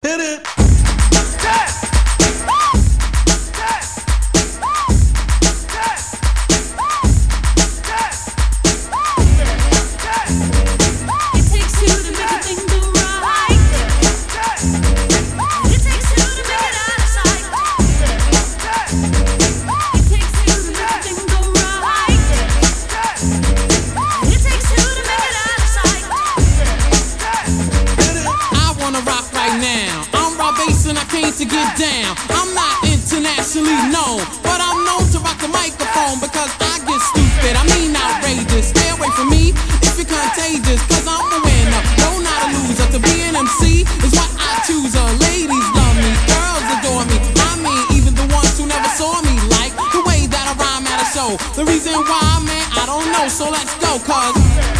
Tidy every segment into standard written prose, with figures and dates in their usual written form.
Hit it. To get down, I'm not internationally known, but I'm known to rock the microphone because I get stupid, I mean outrageous. Stay away from me if you're contagious, cause I'm a winner, no not a loser. To be an MC is what I choose. Ladies love me, girls adore me, I mean even the ones who never saw me like the way that I rhyme at a show. The reason why, man, I don't know, so let's go, cause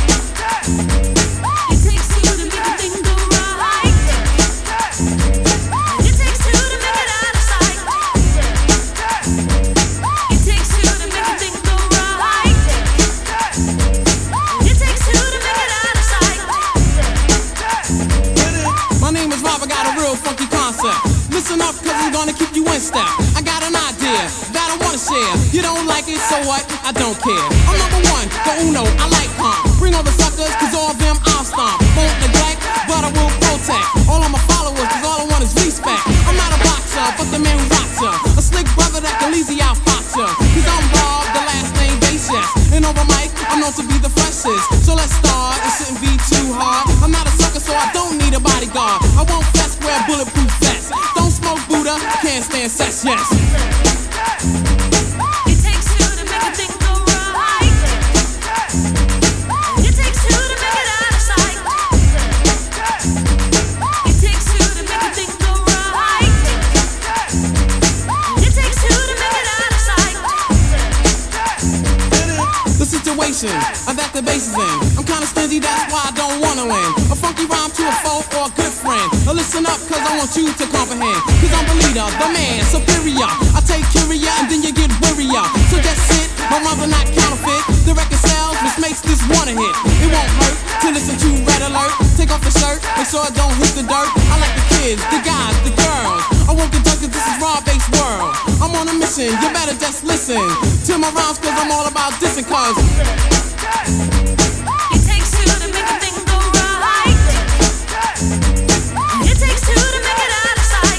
listen up, cause I'm gonna keep you in step. I got an idea that I wanna share. You don't like it, so what? I don't care. I'm number one, the uno, I like calm. Bring all the suckers, cause all of them I'll stomp. Won't neglect, but I will protect all of my followers, cause all I want is respect. I'm not a boxer, but the man who rocks ya. A slick brother that can easy out fox ya. Cause I'm Rob, the last name bass, yes. And over mic, I'm known to be the freshest. So let's start, it shouldn't be too hard. I'm not a sucker, so I don't need a bodyguard. I won't fess, wear bulletproof vest. Don't smoke Buddha, can't stand sex, yes. It takes two to make a thing go right. It takes two to make it out of sight. It takes two to make a thing go right. It takes two to make it out of sight. The situation that the bass is in, I'm kinda stingy, that's why I don't wanna win. A funky rhyme to a foe or a good friend. Now listen up, cause I want you to comprehend. Cause I'm the leader, the man, superior. I take curia and then you get wearier. So just sit, my rhymes are not counterfeit. The record sells, which makes this one a hit. It won't hurt to listen to Red Alert. Take off the shirt, make sure it don't hit the dirt. I like the kids, the guys, the girls. I won't get done cause this is raw bass world. I'm on a mission, you better just listen to my rhymes cause I'm all about dissing cause it takes two to make a thing go right. It takes two to make it out of sight.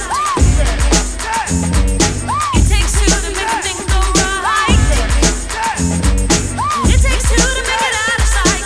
It takes two to make a thing go right. It takes two to make it out of sight.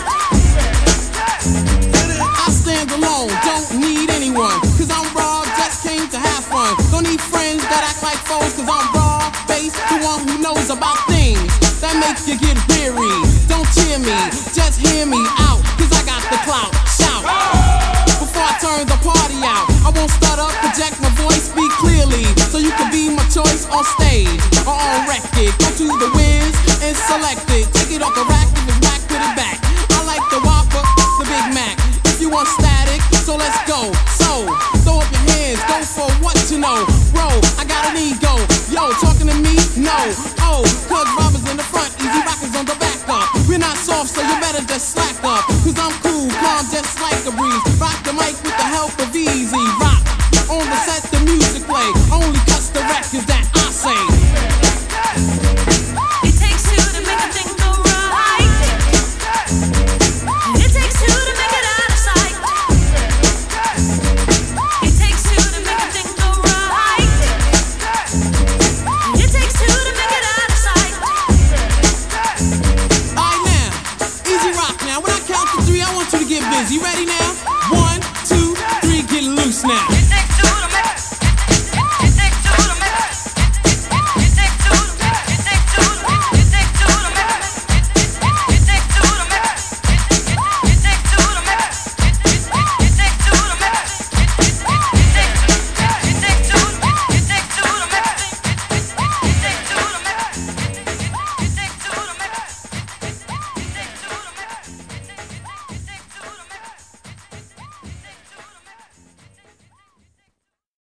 I stand alone, don't need anyone. Cause I'm raw, just came to have fun. Don't need friends that act like foes. Cause I'm raw, bass, the one who knows about things that make you get weary. Don't cheer me, just hear me out. Cause I got the clout, shout. Before I turn the party out, I won't stutter, project my voice, speak clearly. So you can be my choice on stage or on record. Go to the Wiz and select it. Take it off the rack, if it's whack, put it back. I like the Whopper, the Big Mac. If you want static, so let's go. So, throw up your hands, go for what you know. Bro, I got an ego. Yo, talking to me? No. Oh, cause Robbers in the front, Easy Rockers on the back up. We're not soft, so you better just slack up. Cause I'm cool, calm, just like a breeze. Rock the mic with the help of Easy Rock. On the set, the music play. Only cuts the records that I say. It takes two to make a thing go right. It takes two to make it out of sight. It takes two to make a thing go right. It takes two to make it out of sight. Alright now, Easy Rock now. When I count to three, I want you to get busy. Ready now?